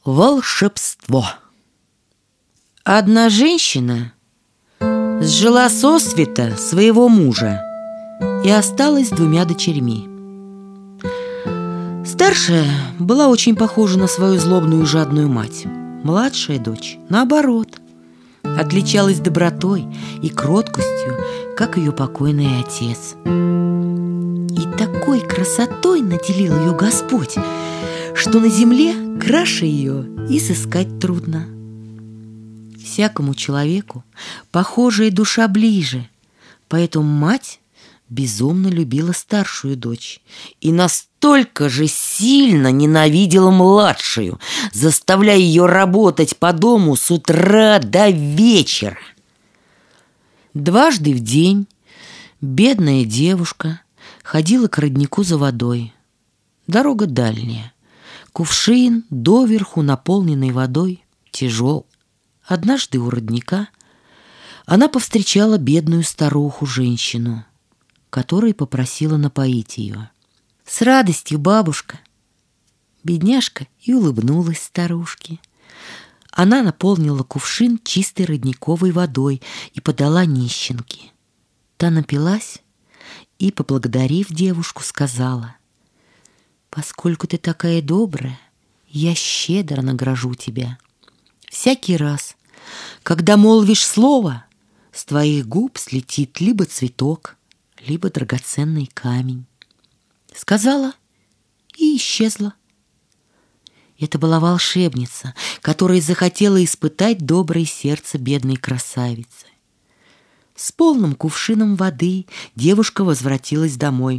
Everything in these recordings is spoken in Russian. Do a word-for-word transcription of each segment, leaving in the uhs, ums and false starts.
Волшебство. Одна женщина сжила сосвета своего мужа и осталась с двумя дочерьми. Старшая была очень похожа на свою злобную и жадную мать. Младшая дочь, наоборот, отличалась добротой и кроткостью, как ее покойный отец. И такой красотой наделил ее Господь, что на земле краше ее и сыскать трудно. Всякому человеку похожая душа ближе, поэтому мать безумно любила старшую дочь и настолько же сильно ненавидела младшую, заставляя ее работать по дому с утра до вечера. Дважды в день бедная девушка ходила к роднику за водой. Дорога дальняя, кувшин доверху наполненный водой тяжел. Однажды у родника она повстречала бедную старуху-женщину, которая попросила напоить ее. «С радостью, бабушка!» Бедняжка и улыбнулась старушке. Она наполнила кувшин чистой родниковой водой и подала нищенке. Та напилась и, поблагодарив девушку, сказала: «Поскольку ты такая добрая, я щедро награжу тебя. Всякий раз, когда молвишь слово, с твоих губ слетит либо цветок, либо драгоценный камень». Сказала и исчезла. Это была волшебница, которая захотела испытать доброе сердце бедной красавицы. С полным кувшином воды девушка возвратилась домой.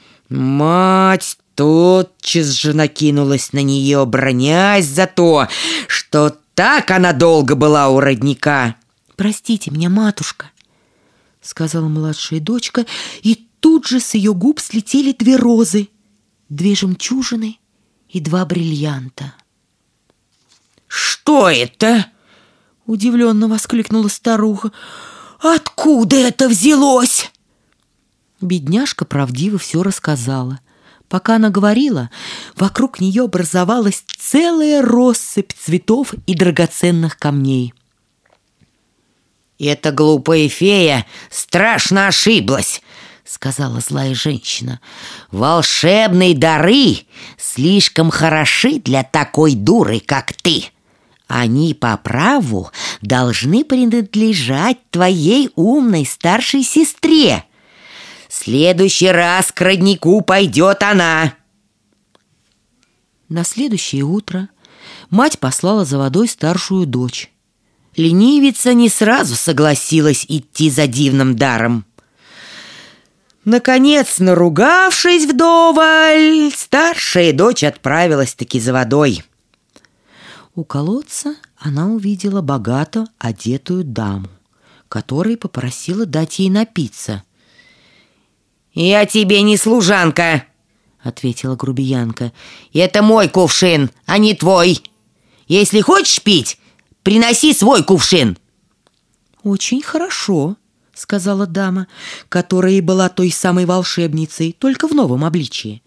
Мать тотчас же накинулась на нее, бранясь за то, что так она долго была у родника. «Простите меня, матушка», — сказала младшая дочка, и тут же с ее губ слетели две розы, две жемчужины и два бриллианта. «Что это?» — удивленно воскликнула старуха. «Откуда это взялось?» Бедняжка правдиво все рассказала. Пока она говорила, вокруг нее образовалась целая россыпь цветов и драгоценных камней. «Эта глупая фея страшно ошиблась», — сказала злая женщина. «Волшебные дары слишком хороши для такой дуры, как ты. Они по праву должны принадлежать твоей умной старшей сестре. В следующий раз к роднику пойдет она». На следующее утро мать послала за водой старшую дочь. Ленивица не сразу согласилась идти за дивным даром. Наконец, наругавшись вдоволь, старшая дочь отправилась-таки за водой. У колодца она увидела богато одетую даму, которая попросила дать ей напиться. «Я тебе не служанка», — ответила грубиянка. «Это мой кувшин, а не твой. Если хочешь пить, приноси свой кувшин». «Очень хорошо», — сказала дама, которая и была той самой волшебницей, только в новом обличии.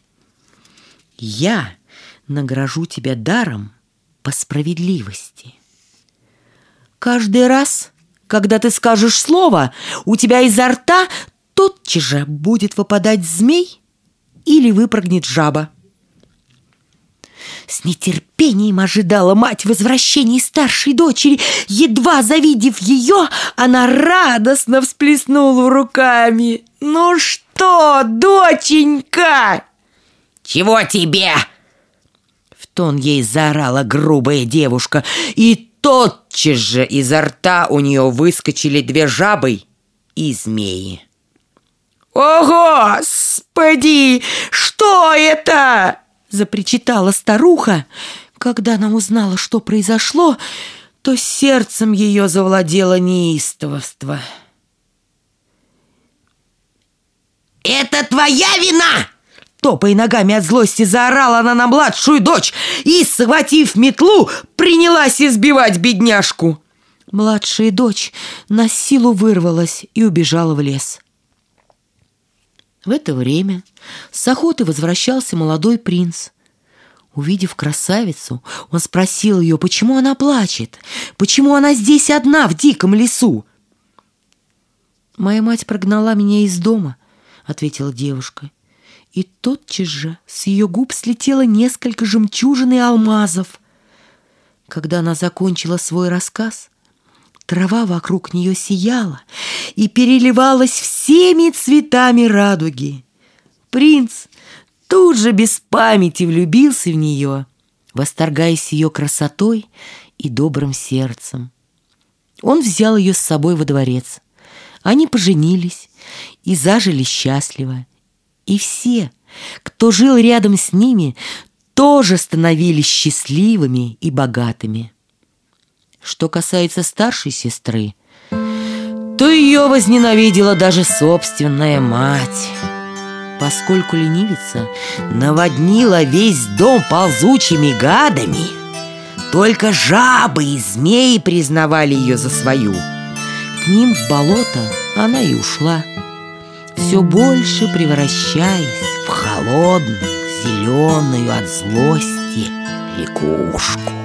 «Я награжу тебя даром по справедливости. Каждый раз, когда ты скажешь слово, у тебя изо рта тотчас же будет выпадать змей или выпрыгнет жаба». С нетерпением ожидала мать возвращения старшей дочери. Едва завидев ее, она радостно всплеснула руками. «Ну что, доченька?» «Чего тебе?» В тон ей заорала грубая девушка, и тотчас же изо рта у нее выскочили две жабы и змеи. «О, Господи! Что это?» — запричитала старуха. Когда она узнала, что произошло, то сердцем ее завладело неистовство. «Это твоя вина!» Топая ногами от злости, заорала она на младшую дочь и, схватив метлу, принялась избивать бедняжку. Младшая дочь на силу вырвалась и убежала в лес. В это время с охоты возвращался молодой принц. Увидев красавицу, он спросил ее, почему она плачет, почему она здесь одна в диком лесу. «Моя мать прогнала меня из дома», — ответила девушка. И тотчас же с ее губ слетело несколько жемчужин и алмазов. Когда она закончила свой рассказ, трава вокруг нее сияла и переливалась всеми цветами радуги. Принц тут же без памяти влюбился в нее, восторгаясь ее красотой и добрым сердцем. Он взял ее с собой во дворец. Они поженились и зажили счастливо. И все, кто жил рядом с ними, тоже становились счастливыми и богатыми. Что касается старшей сестры, то ее возненавидела даже собственная мать, поскольку ленивица наводнила весь дом ползучими гадами. Только жабы и змеи признавали ее за свою. К ним в болото она и ушла, все больше превращаясь в холодную, зеленую от злости лягушку.